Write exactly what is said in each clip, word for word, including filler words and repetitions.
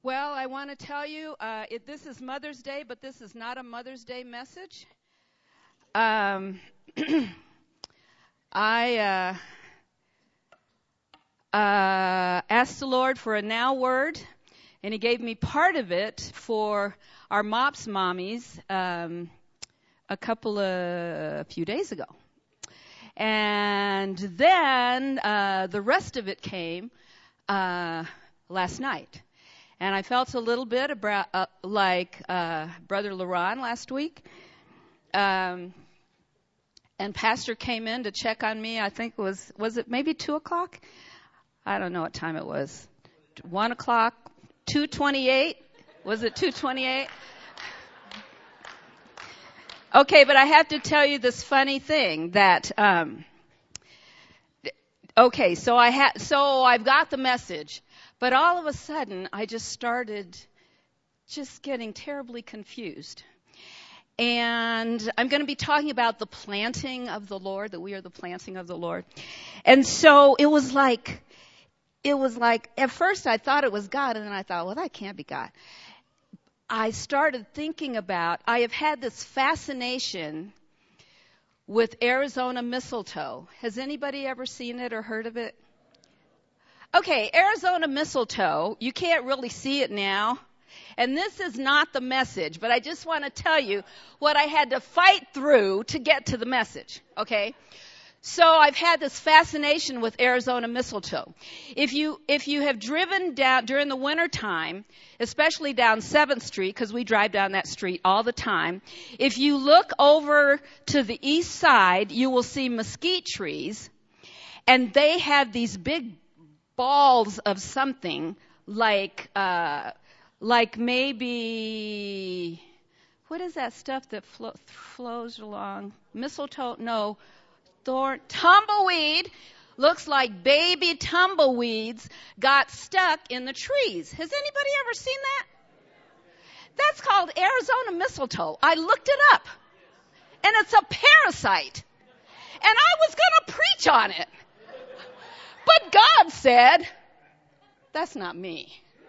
Well, I want to tell you, uh, it, this is Mother's Day, but this is not a Mother's Day message. Um, I uh, uh, asked the Lord for a now word, and He gave me part of it for our MOPS mommies um, a couple of, a few days ago. And then uh, the rest of it came uh, last night. And I felt a little bit about, uh, like uh, Brother Laron last week. Um, and Pastor came in to check on me. I think it was, was it maybe two o'clock? I don't know what time it was. one o'clock, two twenty-eight? Was it two twenty-eight? Okay, but I have to tell you this funny thing that, um, okay, so I ha- so I've got the message. But all of a sudden, I just started just getting terribly confused. And I'm going to be talking about the planting of the Lord, that we are the planting of the Lord. And so it was like, it was like, at first I thought it was God, and then I thought, well, that can't be God. I started thinking about, I have had this fascination with Arizona mistletoe. Has anybody ever seen it or heard of it? Okay, Arizona mistletoe, you can't really see it now. And this is not the message, but I just want to tell you what I had to fight through to get to the message, okay? So I've had this fascination with Arizona mistletoe. If you if you have driven down during the winter time, especially down seventh Street, because we drive down that street all the time, if you look over to the east side, you will see mesquite trees, and they have these big balls of something like uh like maybe what is that stuff that flo- flows along? Mistletoe? No, thorn, tumbleweed. Looks like baby tumbleweeds got stuck in the trees. Has anybody ever seen that? That's called Arizona mistletoe. I looked it up, and it's a parasite, and I was going to preach on it. But God said, that's not me.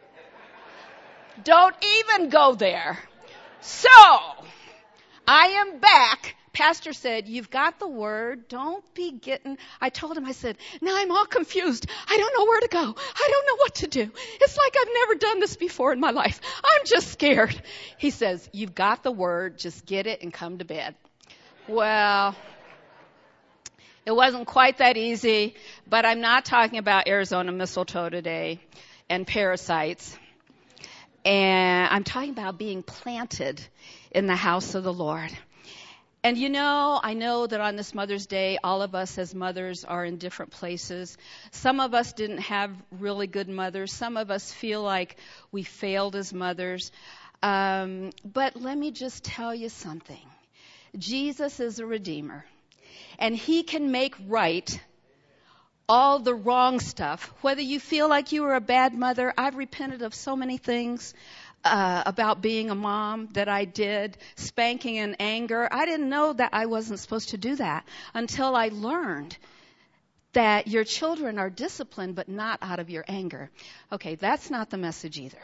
Don't even go there. So, I am back. Pastor said, you've got the word. Don't be getting, I told him, I said, now I'm all confused. I don't know where to go. I don't know what to do. It's like I've never done this before in my life. I'm just scared. He says, you've got the word. Just get it and come to bed. Well, it wasn't quite that easy, but I'm not talking about Arizona mistletoe today and parasites. And I'm talking about being planted in the house of the Lord. And you know, I know that on this Mother's Day, all of us as mothers are in different places. Some of us didn't have really good mothers. Some of us feel like we failed as mothers. Um, but let me just tell you something. Jesus is a redeemer. And He can make right all the wrong stuff. Whether you feel like you were a bad mother, I've repented of so many things uh, about being a mom that I did, spanking in anger. I didn't know that I wasn't supposed to do that until I learned that your children are disciplined, but not out of your anger. Okay, that's not the message either.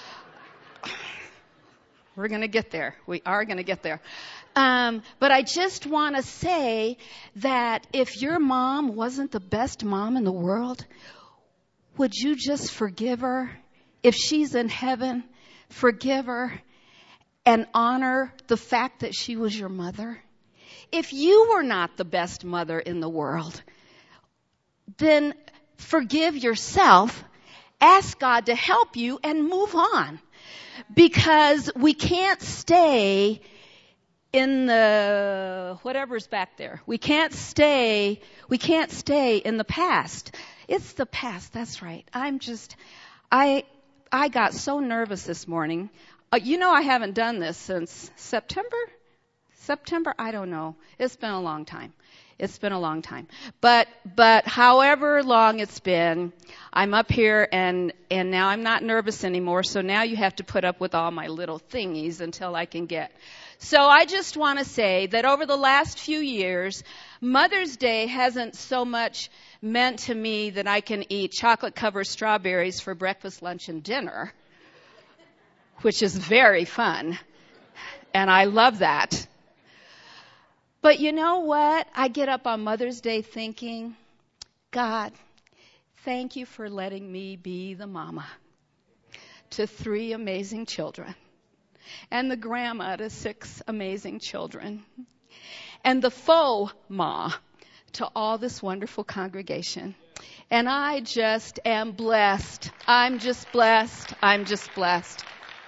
We're going to get there. We are going to get there. Um, but I just want to say that if your mom wasn't the best mom in the world, would you just forgive her? If she's in heaven, forgive her and honor the fact that she was your mother. If you were not the best mother in the world, then forgive yourself, ask God to help you, and move on. Because we can't stay in the whatever's back there. We can't stay, we can't stay in the past. It's the past, that's right. I'm just, I, I got so nervous this morning. Uh, you know I haven't done this since September? September? I don't know. It's been a long time. It's been a long time. But, but however long it's been, I'm up here and, and now I'm not nervous anymore. So now you have to put up with all my little thingies until I can get. So I just want to say that over the last few years, Mother's Day hasn't so much meant to me that I can eat chocolate-covered strawberries for breakfast, lunch, and dinner. which is very fun. And I love that. But you know what? I get up on Mother's Day thinking, God, thank you for letting me be the mama to three amazing children and the grandma to six amazing children and the faux ma to all this wonderful congregation. And I just am blessed. I'm just blessed. I'm just blessed.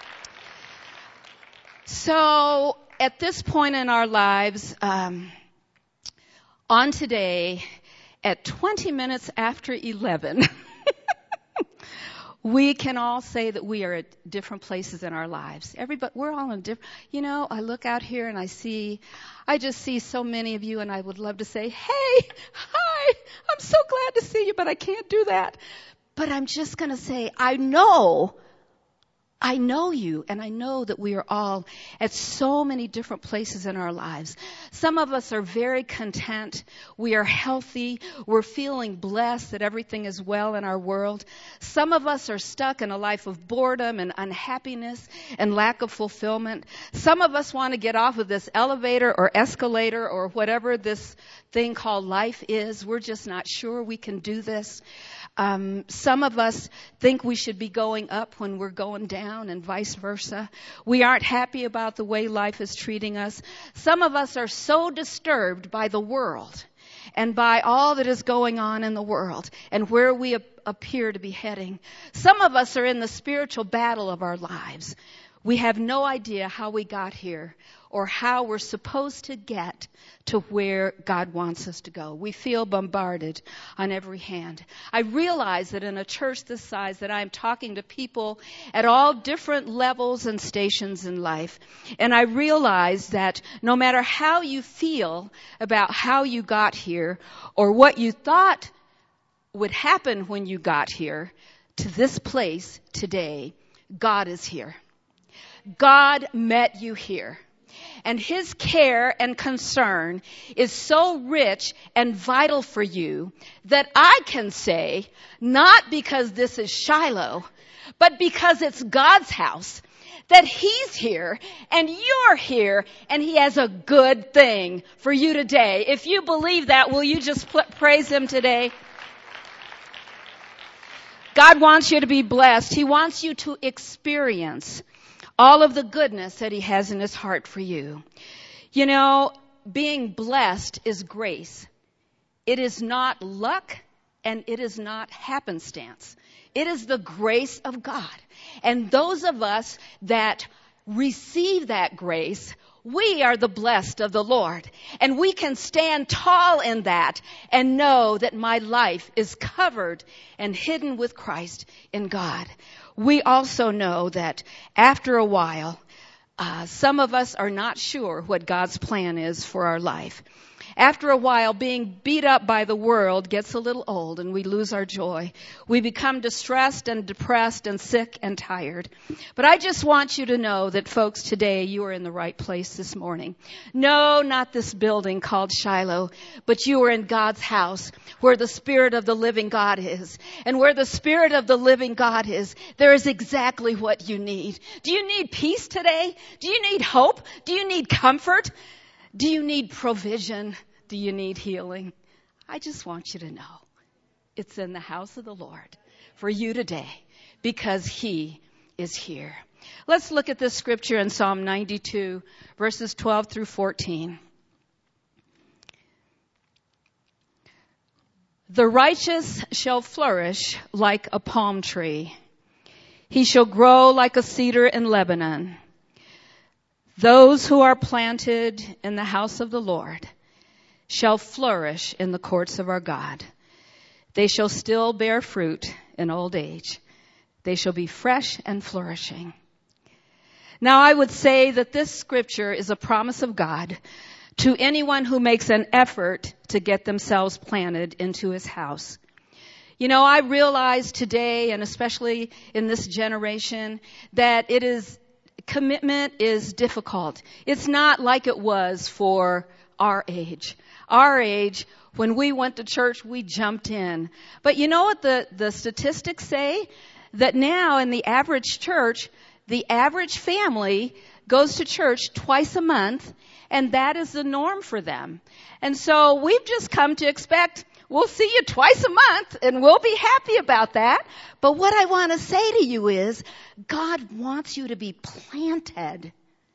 So at this point in our lives, um, on today, at twenty minutes after eleven, we can all say that we are at different places in our lives. Everybody, we're all in different, you know, I look out here and I see, I just see so many of you, and I would love to say, hey, hi, I'm so glad to see you, but I can't do that. But I'm just going to say, I know I know you, and I know that we are all at so many different places in our lives. Some of us are very content. We are healthy. We're feeling blessed that everything is well in our world. Some of us are stuck in a life of boredom and unhappiness and lack of fulfillment. Some of us want to get off of this elevator or escalator or whatever this thing called life is. We're just not sure we can do this. Um, some of us think we should be going up when we're going down, and vice versa. We aren't happy about the way life is treating us. Some of us are so disturbed by the world and by all that is going on in the world and where we ap- appear to be heading. Some of us are in the spiritual battle of our lives. We have no idea how we got here or how we're supposed to get to where God wants us to go. We feel bombarded on every hand. I realize that in a church this size that I'm talking to people at all different levels and stations in life. And I realize that no matter how you feel about how you got here or what you thought would happen when you got here to this place today, God is here. God met you here. And His care and concern is so rich and vital for you that I can say, not because this is Shiloh, but because it's God's house, that He's here and you're here and He has a good thing for you today. If you believe that, will you just pl- praise Him today? God wants you to be blessed. He wants you to experience all of the goodness that He has in His heart for you. You know, being blessed is grace. It is not luck, and it is not happenstance. It is the grace of God. And those of us that receive that grace, we are the blessed of the Lord. And we can stand tall in that and know that my life is covered and hidden with Christ in God. We also know that after a while, uh, some of us are not sure what God's plan is for our life. After a while, being beat up by the world gets a little old and we lose our joy. We become distressed and depressed and sick and tired. But I just want you to know that, folks, today you are in the right place this morning. No, not this building called Shiloh, but you are in God's house where the Spirit of the living God is. And where the Spirit of the living God is, there is exactly what you need. Do you need peace today? Do you need hope? Do you need comfort? Do you need provision? Do you need healing? I just want you to know it's in the house of the Lord for you today because He is here. Let's look at this scripture in Psalm ninety-two, verses twelve through fourteen. The righteous shall flourish like a palm tree. He shall grow like a cedar in Lebanon. Those who are planted in the house of the Lord shall flourish in the courts of our God. They shall still bear fruit in old age. They shall be fresh and flourishing. Now, I would say that this scripture is a promise of God to anyone who makes an effort to get themselves planted into His house. You know, I realize today, and especially in this generation, that it is commitment is difficult. It's not like it was for our age. Our age, when we went to church, we jumped in. But you know what the, the statistics say? That now in the average church, The average family goes to church twice a month, and that is the norm for them. And so we've just come to expect we'll see you twice a month, and we'll be happy about that. But what I want to say to you is, God wants you to be planted,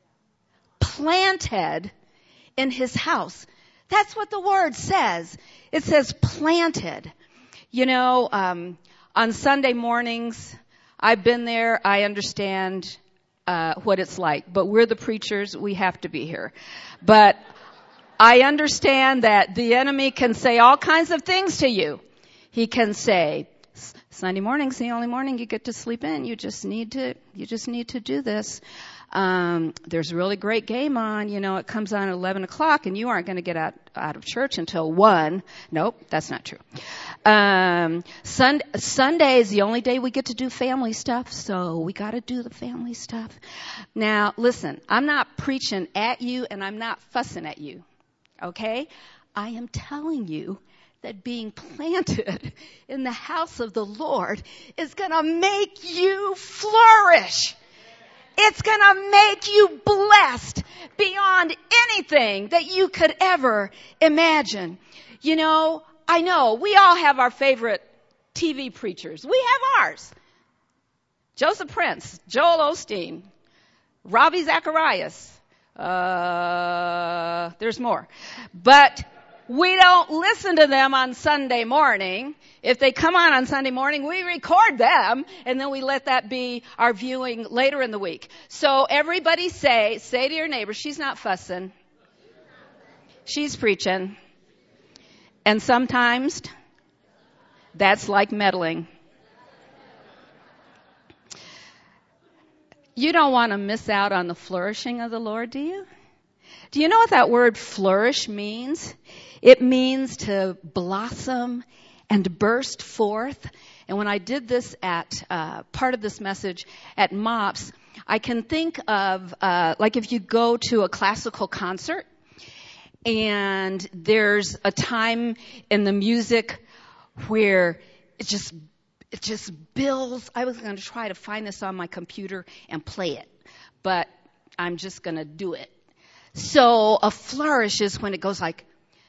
planted in His house. That's what the Word says. It says planted. You know, um, on Sunday mornings, I've been there. I understand uh, what it's like. But we're the preachers. We have to be here. But I understand that the enemy can say all kinds of things to you. He can say, Sunday morning's the only morning you get to sleep in. You just need to, you just need to do this. Um, there's a really great game on, you know, it comes on at eleven o'clock and you aren't going to get out, out of church until one. Nope, that's not true. Um, Sun, Sunday is the only day we get to do family stuff, so we got to do the family stuff. Now, listen, I'm not preaching at you and I'm not fussing at you. Okay? I am telling you that being planted in the house of the Lord is going to make you flourish. It's going to make you blessed beyond anything that you could ever imagine. You know, I know we all have our favorite T V preachers. We have ours. Joseph Prince, Joel Osteen, Ravi Zacharias. Uh, there's more. But we don't listen to them on Sunday morning. If they come on on Sunday morning, we record them, and then we let that be our viewing later in the week. So everybody say, say to your neighbor, she's not fussing. She's preaching. And sometimes that's like meddling. You don't want to miss out on the flourishing of the Lord, do you? Do you know what that word flourish means? It means to blossom and burst forth. And when I did this at, uh, part of this message at MOPS, I can think of, uh, like if you go to a classical concert and there's a time in the music where it just It just builds. I was going to try to find this on my computer and play it, but I'm just going to do it. So a flourish is when it goes like,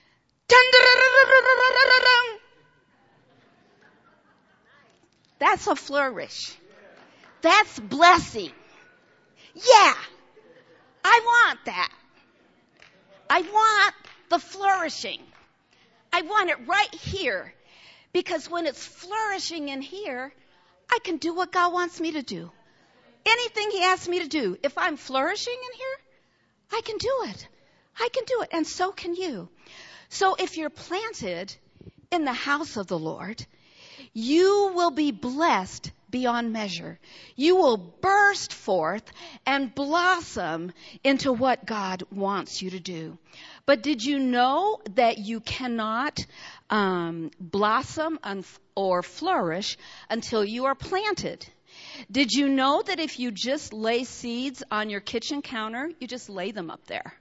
that's a flourish. That's blessing. Yeah, I want that. I want the flourishing. I want it right here. Because when it's flourishing in here, I can do what God wants me to do. Anything He asks me to do. If I'm flourishing in here, I can do it. I can do it. And so can you. So if you're planted in the house of the Lord, you will be blessed beyond measure. You will burst forth and blossom into what God wants you to do. But did you know that you cannot um, blossom un- or flourish until you are planted? Did you know that if you just lay seeds on your kitchen counter, you just lay them up there?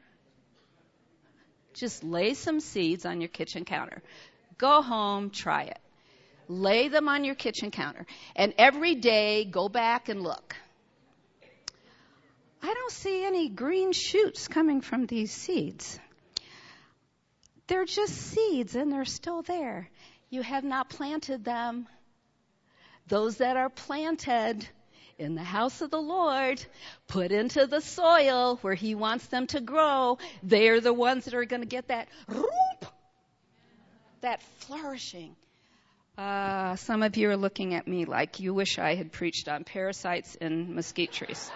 Just lay some seeds on your kitchen counter. Go home, try it. Lay them on your kitchen counter. And every day, go back and look. I don't see any green shoots coming from these seeds. They're just seeds, and they're still there. You have not planted them. Those that are planted in the house of the Lord, put into the soil where He wants them to grow, they are the ones that are going to get that, that flourishing. Uh, some of you are looking at me like you wish I had preached on parasites in mesquite trees.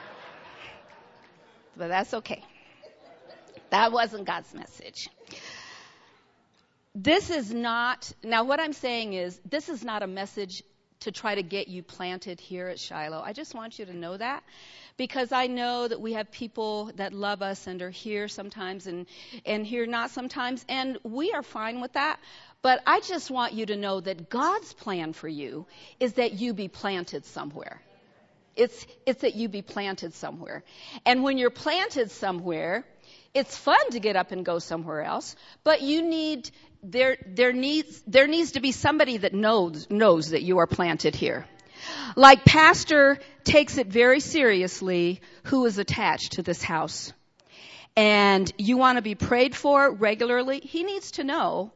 But that's okay. That wasn't God's message. This is not, now what I'm saying is, this is not a message to try to get you planted here at Shiloh. I just want you to know that, because I know that we have people that love us and are here sometimes and, and here not sometimes, and we are fine with that. But I just want you to know that God's plan for you is that you be planted somewhere. It's, it's that you be planted somewhere. And when you're planted somewhere, it's fun to get up and go somewhere else, but you need, there, there needs, there needs to be somebody that knows, knows that you are planted here. Like Pastor takes it very seriously who is attached to this house. And you want to be prayed for regularly. He needs to know,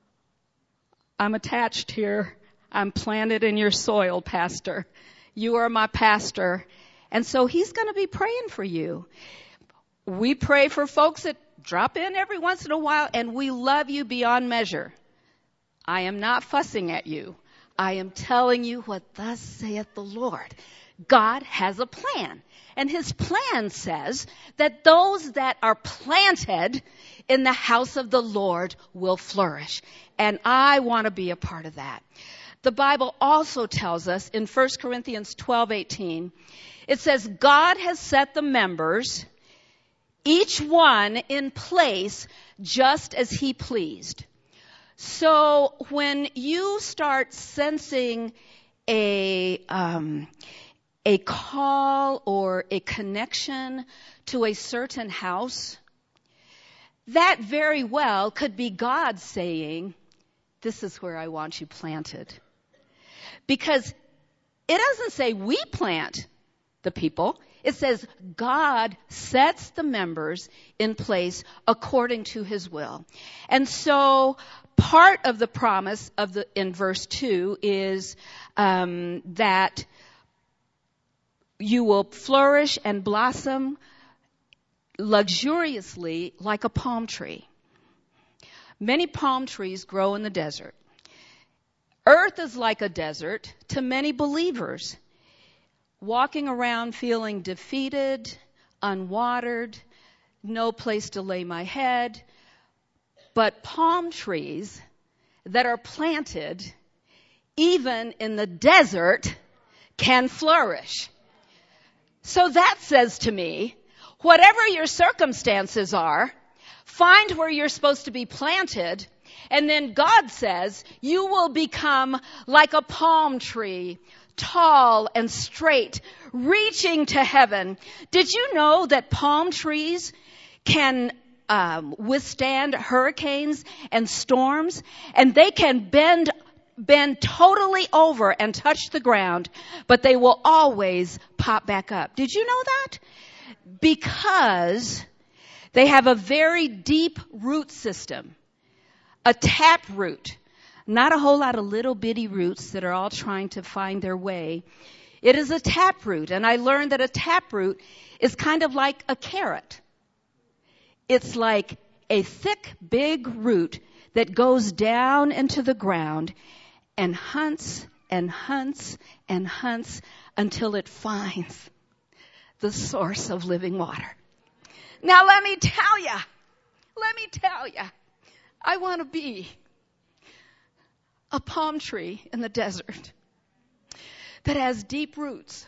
I'm attached here. I'm planted in your soil, Pastor. You are my pastor. And so he's going to be praying for you. We pray for folks that drop in every once in a while, and we love you beyond measure. I am not fussing at you. I am telling you what thus saith the Lord. God has a plan. And his plan says that those that are planted in the house of the Lord will flourish. And I want to be a part of that. The Bible also tells us in First Corinthians twelve eighteen, it says, God has set the members, each one in place just as he pleased. So when you start sensing a um, a call or a connection to a certain house, that very well could be God saying, this is where I want you planted. Because it doesn't say we plant the people. It says God sets the members in place according to his will. And so part of the promise of the in verse two is um, that you will flourish and blossom luxuriously like a palm tree. Many palm trees grow in the desert. Earth is like a desert to many believers, walking around feeling defeated, unwatered, no place to lay my head. But palm trees that are planted, even in the desert, can flourish. So that says to me, whatever your circumstances are, find where you're supposed to be planted, and then God says you will become like a palm tree, tall and straight, reaching to heaven. Did you know that palm trees can um, withstand hurricanes and storms, and they can bend bend totally over and touch the ground, but they will always pop back up? Did you know that? Because they have a very deep root system, a tap root, not a whole lot of little bitty roots that are all trying to find their way. It is a tap root, and I learned that a tap root is kind of like a carrot. It's like a thick, big root that goes down into the ground and hunts and hunts and hunts until it finds the source of living water. Now let me tell you, let me tell you, I want to be a palm tree in the desert that has deep roots.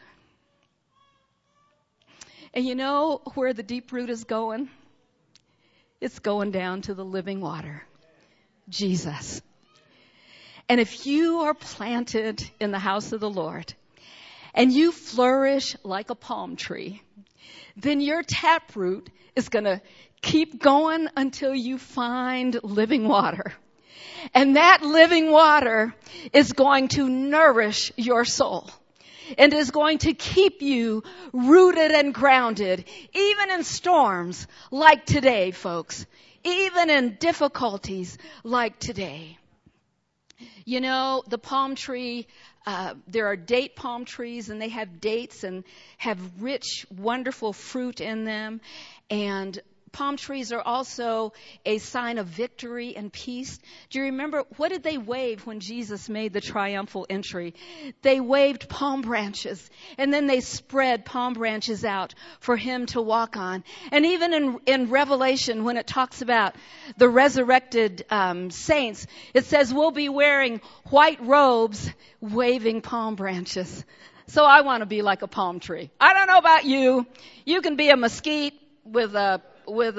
And you know where the deep root is going? It's going down to the living water, Jesus. And if you are planted in the house of the Lord and you flourish like a palm tree, then your taproot is going to keep going until you find living water. And that living water is going to nourish your soul and is going to keep you rooted and grounded, even in storms like today, folks, even in difficulties like today. You know, the palm tree, uh, there are date palm trees, and they have dates and have rich, wonderful fruit in them. And palm trees are also a sign of victory and peace. Do you remember, what did they wave when Jesus made the triumphal entry? They waved palm branches, and then they spread palm branches out for him to walk on. And even in, in Revelation, when it talks about the resurrected um, saints, it says we'll be wearing white robes, waving palm branches. So I want to be like a palm tree. I don't know about you. You can be a mesquite with a with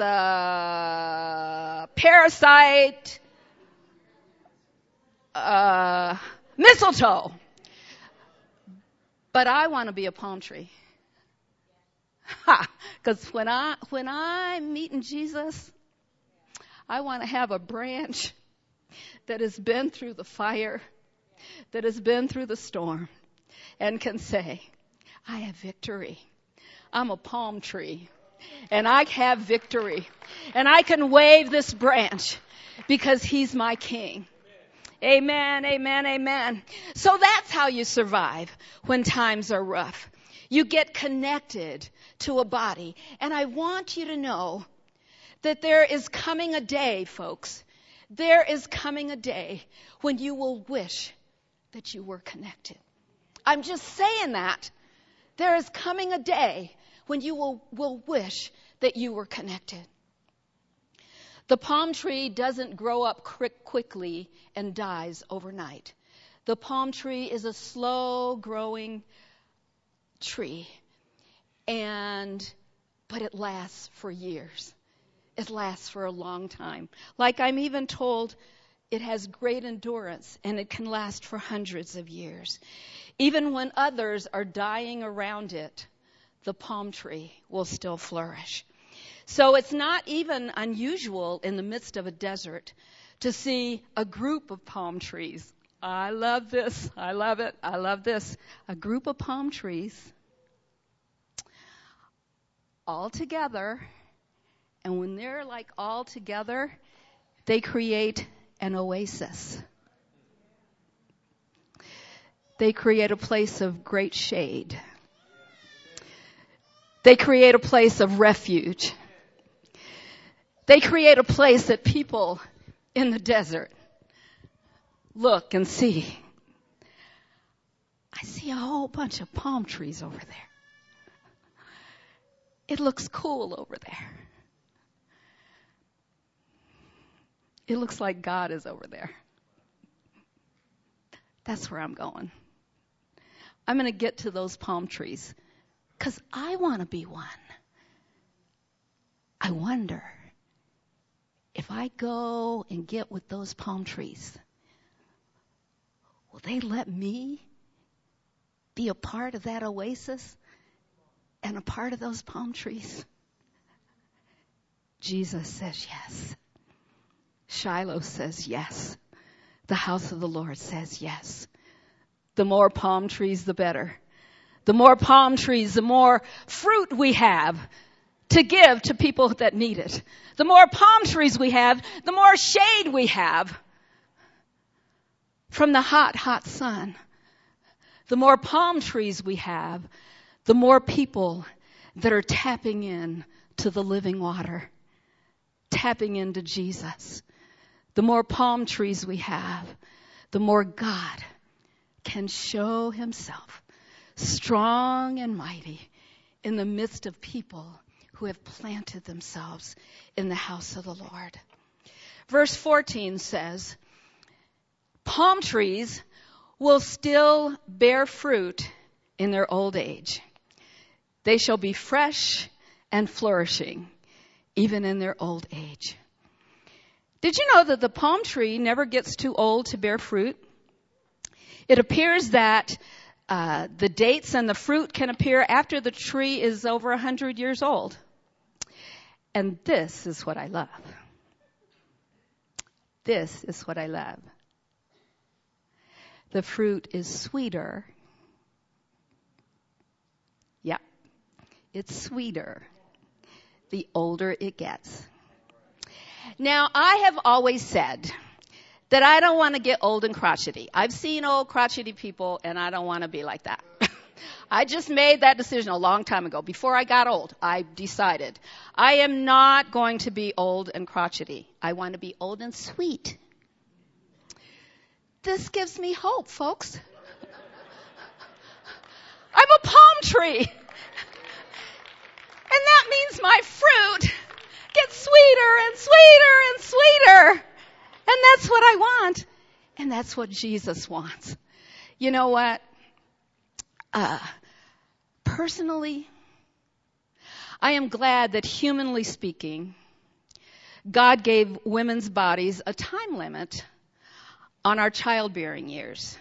a parasite, uh, mistletoe. But I want to be a palm tree. Ha! Because when I, when I'm meeting Jesus, I want to have a branch that has been through the fire, that has been through the storm, and can say, I have victory. I'm a palm tree, and I have victory. And I can wave this branch because he's my king. Amen, amen, amen. So that's how you survive when times are rough. You get connected to a body. And I want you to know that there is coming a day, folks. There is coming a day when you will wish that you were connected. I'm just saying that. There is coming a day when you will, will wish that you were connected. The palm tree doesn't grow up quick, quickly and dies overnight. The palm tree is a slow-growing tree, and but it lasts for years. It lasts for a long time. Like I'm even told, it has great endurance, and it can last for hundreds of years. Even when others are dying around it, the palm tree will still flourish. So it's not even unusual in the midst of a desert to see a group of palm trees. I love this. I love it. I love this. A group of palm trees all together. And when they're like all together, they create an oasis. They create a place of great shade. They create a place of refuge. They create a place that people in the desert look and see. I see a whole bunch of palm trees over there. It looks cool over there. It looks like God is over there. That's where I'm going. I'm going to get to those palm trees because I want to be one. I wonder if I go and get with those palm trees, will they let me be a part of that oasis and a part of those palm trees? Jesus says yes. Shiloh says yes. The house of the Lord says yes. The more palm trees, the better. The more palm trees, the more fruit we have to give to people that need it. The more palm trees we have, the more shade we have from the hot, hot sun. The more palm trees we have, the more people that are tapping in to the living water, tapping into Jesus. The more palm trees we have, the more God can show himself strong and mighty in the midst of people who have planted themselves in the house of the Lord. Verse fourteen says, palm trees will still bear fruit in their old age. They shall be fresh and flourishing, even in their old age. Did you know that the palm tree never gets too old to bear fruit? It appears that uh, the dates and the fruit can appear after the tree is over one hundred years old. And this is what I love. This is what I love. The fruit is sweeter. Yeah, it's sweeter the older it gets. Now, I have always said that I don't want to get old and crotchety. I've seen old crotchety people, and I don't want to be like that. I just made that decision a long time ago. Before I got old, I decided I am not going to be old and crotchety. I want to be old and sweet. This gives me hope, folks. I'm a palm tree. And that means my fruit gets sweeter and sweeter and sweeter. And that's what I want. And that's what Jesus wants. You know what? Uh, personally, I am glad that humanly speaking, God gave women's bodies a time limit on our childbearing years.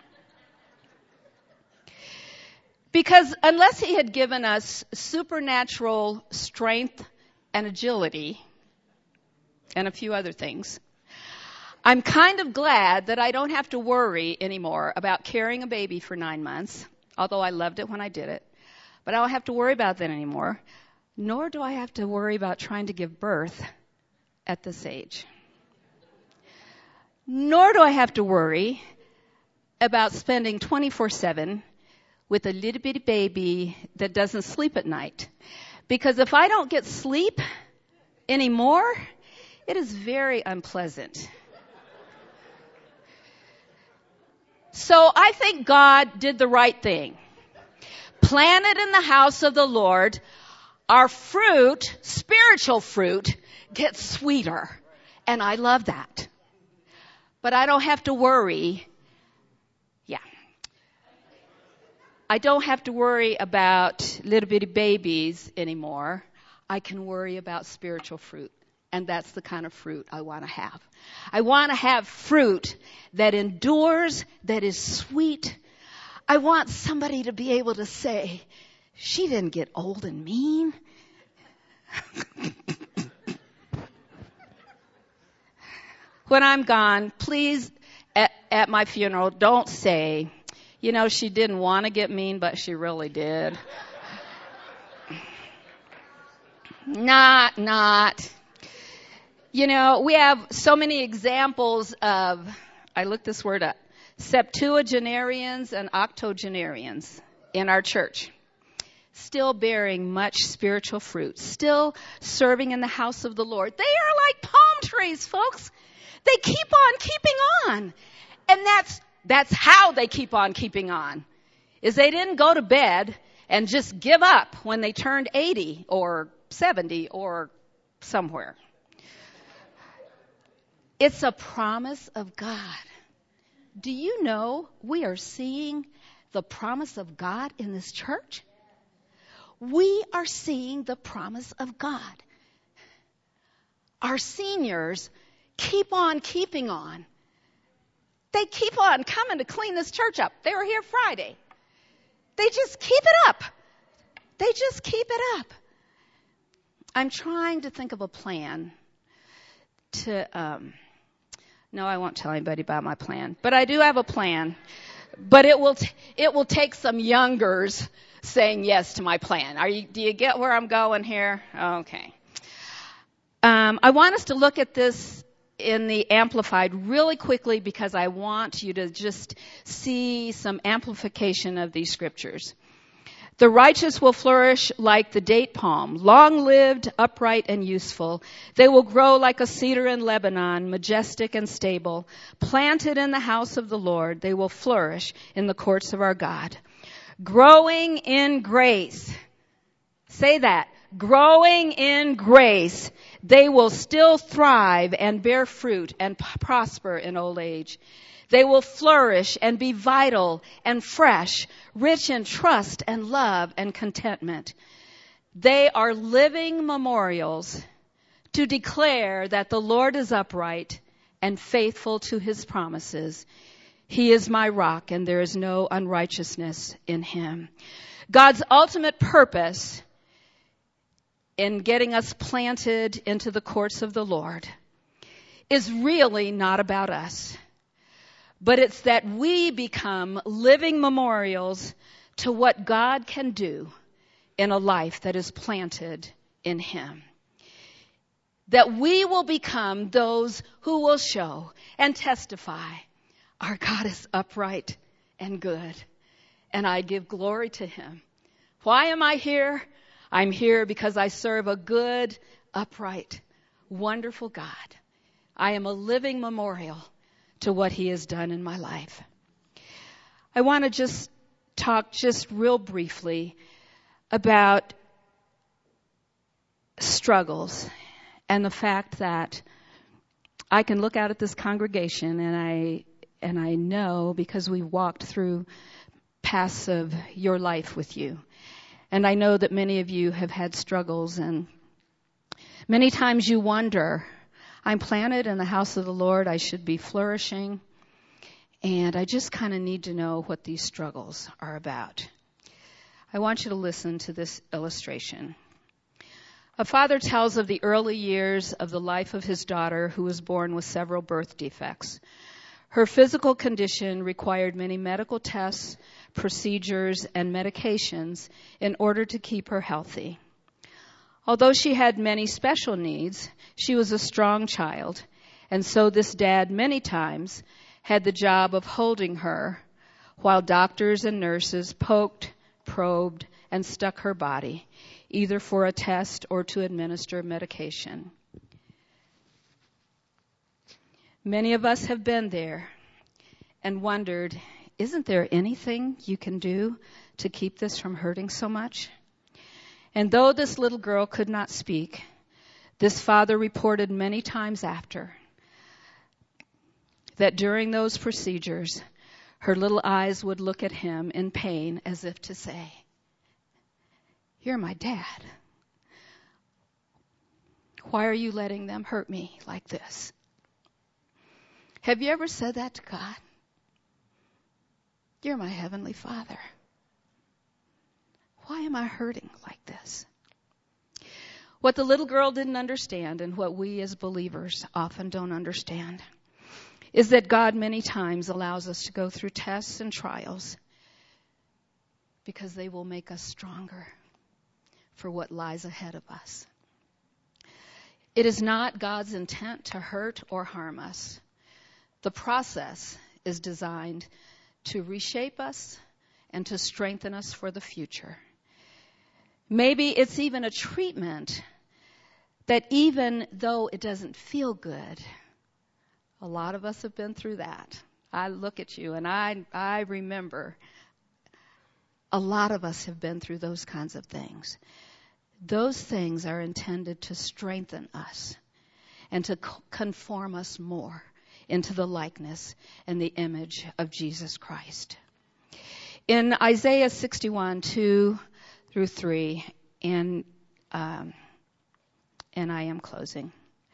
Because unless he had given us supernatural strength and agility and a few other things, I'm kind of glad that I don't have to worry anymore about carrying a baby for nine months, although I loved it when I did it. But I don't have to worry about that anymore, nor do I have to worry about trying to give birth at this age. Nor do I have to worry about spending twenty-four seven with a little bitty baby that doesn't sleep at night. Because if I don't get sleep anymore, it is very unpleasant. So I think God did the right thing. Planted in the house of the Lord, our fruit, spiritual fruit, gets sweeter. And I love that. But I don't have to worry. Yeah. I don't have to worry about little bitty babies anymore. I can worry about spiritual fruit. And that's the kind of fruit I want to have. I want to have fruit that endures, that is sweet. I want somebody to be able to say, she didn't get old and mean. When I'm gone, please, at, at my funeral, don't say, you know, she didn't want to get mean, but she really did. Not, not. You know, we have so many examples of, I looked this word up, septuagenarians and octogenarians in our church, still bearing much spiritual fruit, still serving in the house of the Lord. They are like palm trees, folks. They keep on keeping on. And that's, that's how they keep on keeping on, is they didn't go to bed and just give up when they turned eighty or seventy or somewhere. It's a promise of God. Do you know we are seeing the promise of God in this church? We are seeing the promise of God. Our seniors keep on keeping on. They keep on coming to clean this church up. They were here Friday. They just keep it up. They just keep it up. I'm trying to think of a plan to, um, no, I won't tell anybody about my plan, but I do have a plan. But it will, t- it will take some youngers saying yes to my plan. Are you, do you get where I'm going here? Okay. Um, I want us to look at this in the Amplified really quickly because I want you to just see some amplification of these scriptures. The righteous will flourish like the date palm, long-lived, upright, and useful. They will grow like a cedar in Lebanon, majestic and stable. Planted in the house of the Lord, they will flourish in the courts of our God. Growing in grace. Say that. Growing in grace, they will still thrive and bear fruit and p- prosper in old age. They will flourish and be vital and fresh, rich in trust and love and contentment. They are living memorials to declare that the Lord is upright and faithful to his promises. He is my rock and there is no unrighteousness in him. God's ultimate purpose in getting us planted into the courts of the Lord is really not about us. But it's that we become living memorials to what God can do in a life that is planted in him. That we will become those who will show and testify, our God is upright and good, and I give glory to him. Why am I here? I'm here because I serve a good, upright, wonderful God. I am a living memorial to what he has done in my life. I want to just talk just real briefly about struggles and the fact that I can look out at this congregation and I and I know because we walked through paths of your life with you. And I know that many of you have had struggles, and many times you wonder, I'm planted in the house of the Lord. I should be flourishing. And I just kind of need to know what these struggles are about. I want you to listen to this illustration. A father tells of the early years of the life of his daughter who was born with several birth defects. Her physical condition required many medical tests, procedures, and medications in order to keep her healthy. Although she had many special needs, she was a strong child, and so this dad many times had the job of holding her while doctors and nurses poked, probed, and stuck her body, either for a test or to administer medication. Many of us have been there and wondered, isn't there anything you can do to keep this from hurting so much? And though this little girl could not speak, this father reported many times after that during those procedures, her little eyes would look at him in pain as if to say, "You're my dad. Why are you letting them hurt me like this?" Have you ever said that to God? You're my heavenly Father. Why am I hurting like this? What the little girl didn't understand, and what we as believers often don't understand, is that God many times allows us to go through tests and trials because they will make us stronger for what lies ahead of us. It is not God's intent to hurt or harm us. The process is designed to reshape us and to strengthen us for the future. Maybe it's even a treatment that even though it doesn't feel good, a lot of us have been through that. I look at you and I I remember a lot of us have been through those kinds of things. Those things are intended to strengthen us and to conform us more into the likeness and the image of Jesus Christ. In Isaiah sixty-one, two through three, and um, and I am closing.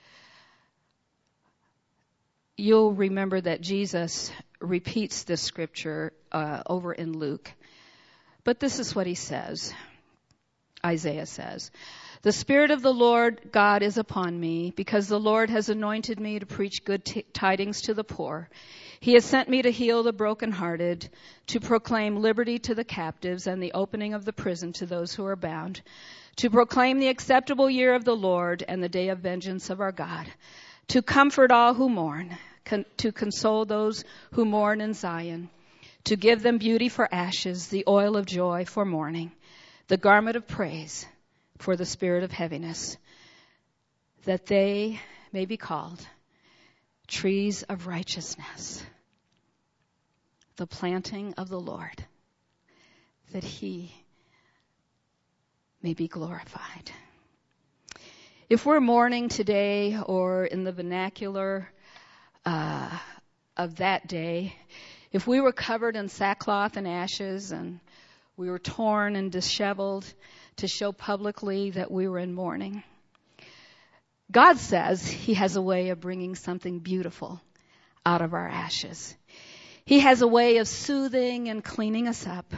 You'll remember that Jesus repeats this scripture uh, over in Luke. But this is what he says. Isaiah says, "The Spirit of the Lord God is upon me, because the Lord has anointed me to preach good t- tidings to the poor. He has sent me to heal the brokenhearted, to proclaim liberty to the captives and the opening of the prison to those who are bound, to proclaim the acceptable year of the Lord and the day of vengeance of our God, to comfort all who mourn, con- to console those who mourn in Zion, to give them beauty for ashes, the oil of joy for mourning, the garment of praise for the spirit of heaviness, that they may be called trees of righteousness, the planting of the Lord, that he may be glorified." If we're mourning today, or in the vernacular uh, of that day, if we were covered in sackcloth and ashes and we were torn and disheveled to show publicly that we were in mourning, God says he has a way of bringing something beautiful out of our ashes. He has a way of soothing and cleaning us up,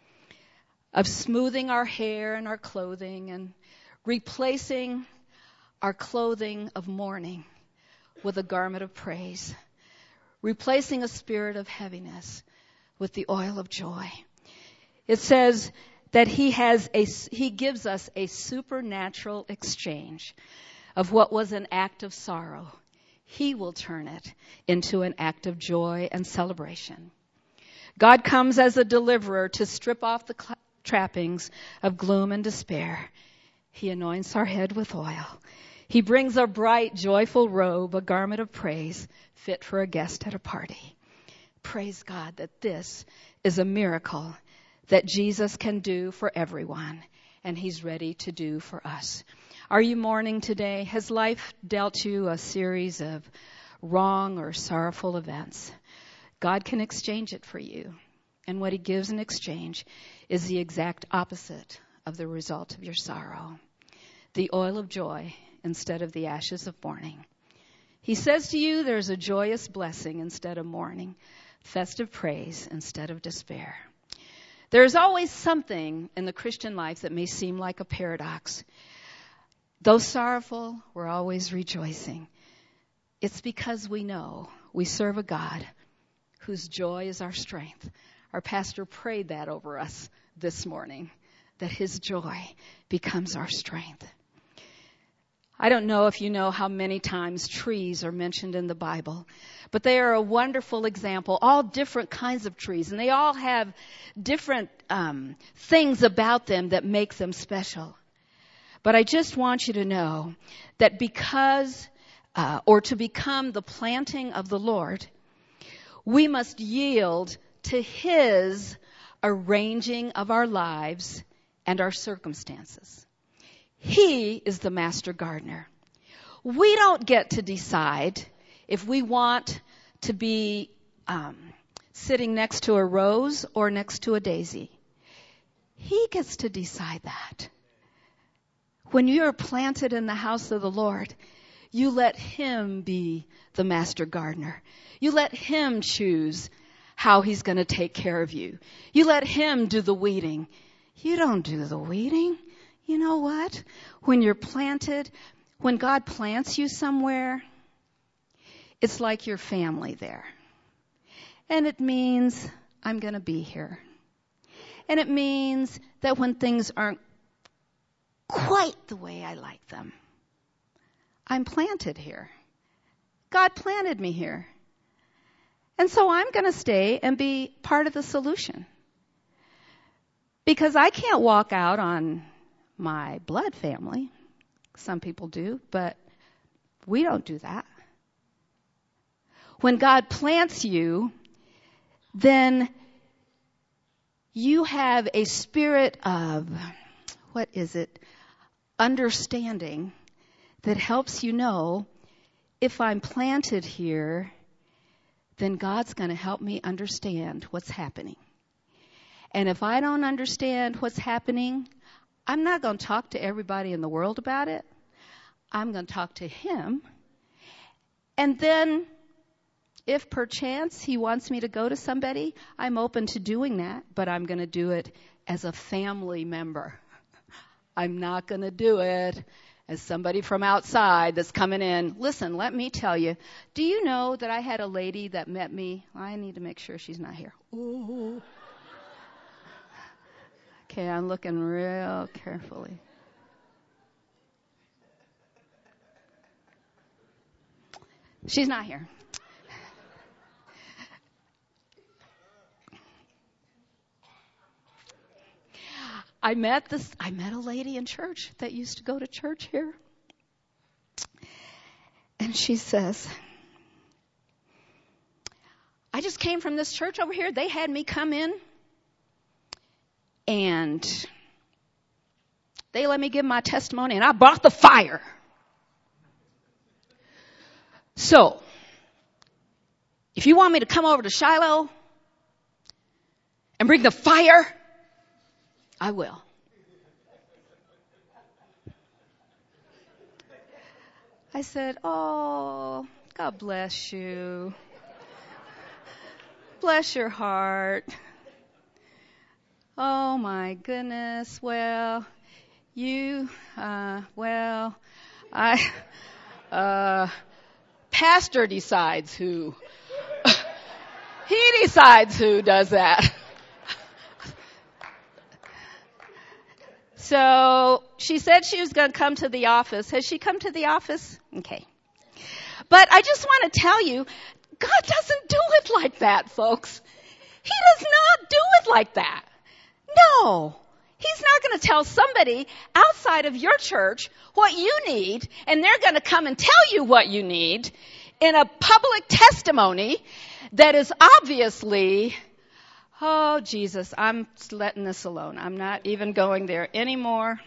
of smoothing our hair and our clothing and replacing our clothing of mourning with a garment of praise, replacing a spirit of heaviness with the oil of joy. It says that he has a, he gives us a supernatural exchange of what was an act of sorrow. He will turn it into an act of joy and celebration. God comes as a deliverer to strip off the cl- trappings of gloom and despair. He anoints our head with oil. He brings a bright, joyful robe, a garment of praise, fit for a guest at a party. Praise God that this is a miracle that Jesus can do for everyone, and he's ready to do for us. Are you mourning today? Has life dealt you a series of wrong or sorrowful events? God can exchange it for you. And what he gives in exchange is the exact opposite of the result of your sorrow. The oil of joy instead of the ashes of mourning. He says to you, there's a joyous blessing instead of mourning, festive praise instead of despair. There's always something in the Christian life that may seem like a paradox. Though sorrowful, we're always rejoicing. It's because we know we serve a God whose joy is our strength. Our pastor prayed that over us this morning, that his joy becomes our strength. I don't know if you know how many times trees are mentioned in the Bible, but they are a wonderful example, all different kinds of trees, and they all have different um, things about them that make them special. But I just want you to know that because, uh, or to become the planting of the Lord, we must yield to His arranging of our lives and our circumstances. He is the master gardener. We don't get to decide if we want to be um, sitting next to a rose or next to a daisy. He gets to decide that. When you are planted in the house of the Lord, you let Him be the master gardener. You let Him choose how He's going to take care of you. You let Him do the weeding. You don't do the weeding. You know what? When you're planted, when God plants you somewhere, it's like your family there. And it means I'm going to be here. And it means that when things aren't quite the way I like them, I'm planted here. God planted me here. And so I'm going to stay and be part of the solution. Because I can't walk out on my blood family. Some people do, but we don't do that. When God plants you, then you have a spirit of, what is it, understanding that helps you know, if I'm planted here, then God's going to help me understand what's happening. And if I don't understand what's happening, I'm not going to talk to everybody in the world about it. I'm going to talk to Him. And then, if perchance He wants me to go to somebody, I'm open to doing that, but I'm going to do it as a family member. I'm not going to do it as somebody from outside that's coming in. Listen, let me tell you, do you know that I had a lady that met me? I need to make sure she's not here. Ooh. Okay, I'm looking real carefully. She's not here. I met this, I met a lady in church that used to go to church here. And she says, I just came from this church over here. They had me come in and they let me give my testimony and I brought the fire. So, if you want me to come over to Shiloh and bring the fire, I will. I said, oh, God bless you. Bless your heart. Oh, my goodness. Well, you, uh, well, I, uh, pastor decides who. He decides who does that. So she said she was going to come to the office. Has she come to the office? Okay. But I just want to tell you, God doesn't do it like that, folks. He does not do it like that. No. He's not going to tell somebody outside of your church what you need, and they're going to come and tell you what you need in a public testimony that is obviously, oh, Jesus, I'm letting this alone. I'm not even going there anymore.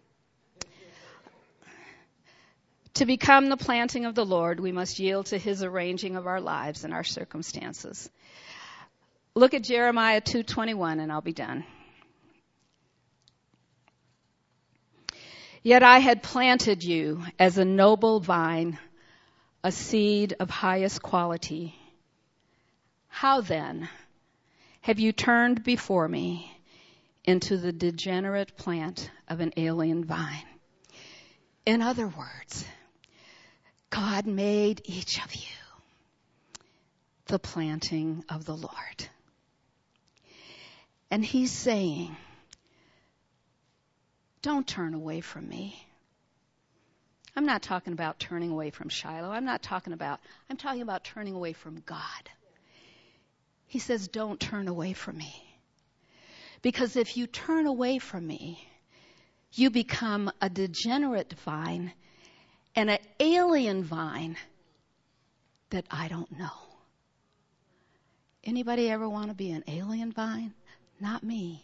To become the planting of the Lord, we must yield to His arranging of our lives and our circumstances. Look at Jeremiah two twenty-one, and I'll be done. Yet I had planted you as a noble vine, a seed of highest quality. How then have you turned before me into the degenerate plant of an alien vine? In other words, God made each of you the planting of the Lord. And he's saying, don't turn away from me. I'm not talking about turning away from Shiloh. I'm not talking about, I'm talking about turning away from God. He says, don't turn away from me. Because if you turn away from me, you become a degenerate vine and an alien vine that I don't know. Anybody ever want to be an alien vine? Not me.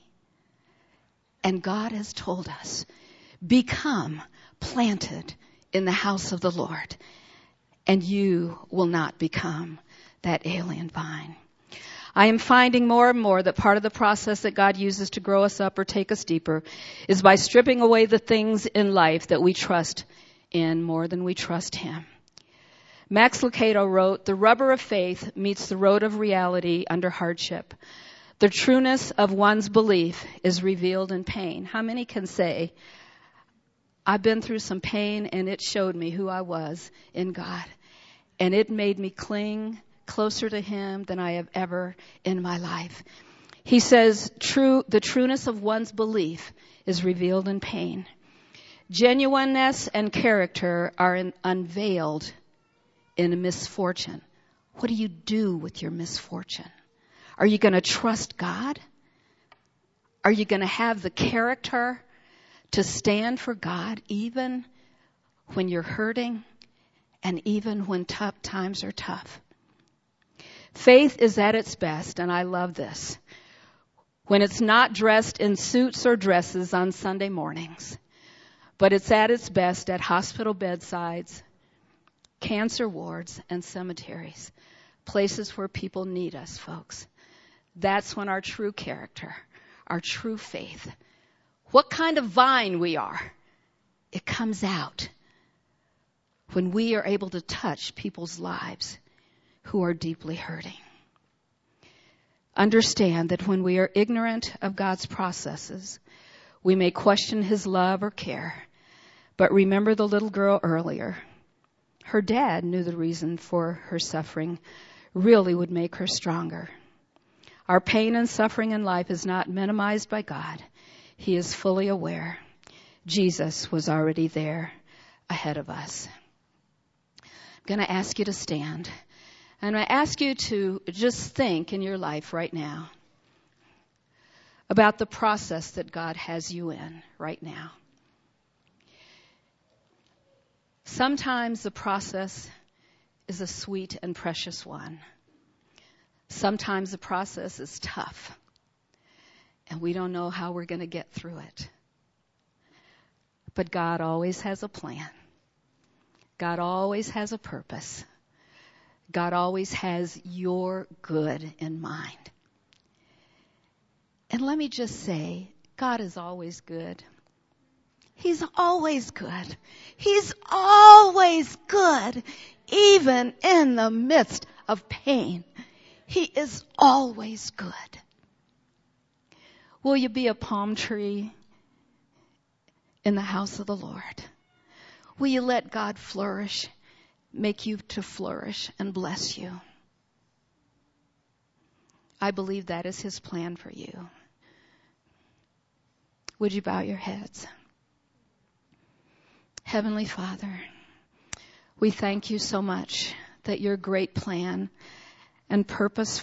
And God has told us, become planted in the house of the Lord, and you will not become that alien vine. I am finding more and more that part of the process that God uses to grow us up or take us deeper is by stripping away the things in life that we trust in more than we trust Him. Max Lucado wrote, the rubber of faith meets the road of reality under hardship. The trueness of one's belief is revealed in pain. How many can say, I've been through some pain and it showed me who I was in God. And it made me cling closer to Him than I have ever in my life. He says, true, the trueness of one's belief is revealed in pain. Genuineness and character are in, unveiled in a misfortune. What do you do with your misfortune? Are you going to trust God? Are you going to have the character to stand for God even when you're hurting and even when tough times are tough? Faith is at its best, and I love this, when it's not dressed in suits or dresses on Sunday mornings, but it's at its best at hospital bedsides, cancer wards, and cemeteries, places where people need us, folks. That's when our true character, our true faith, what kind of vine we are, it comes out when we are able to touch people's lives who are deeply hurting. Understand that when we are ignorant of God's processes, we may question His love or care. But remember the little girl earlier. Her dad knew the reason for her suffering really would make her stronger. Our pain and suffering in life is not minimized by God. He is fully aware. Jesus was already there ahead of us. I'm going to ask you to stand. And I ask you to just think in your life right now about the process that God has you in right now. Sometimes the process is a sweet and precious one. Sometimes the process is tough, and we don't know how we're going to get through it. But God always has a plan. God always has a purpose. God always has your good in mind. And let me just say, God is always good. He's always good. He's always good, even in the midst of pain. He is always good. Will you be a palm tree in the house of the Lord? Will you let God flourish, make you to flourish and bless you? I believe that is His plan for you. Would you bow your heads? Heavenly Father, we thank you so much that your great plan and purpose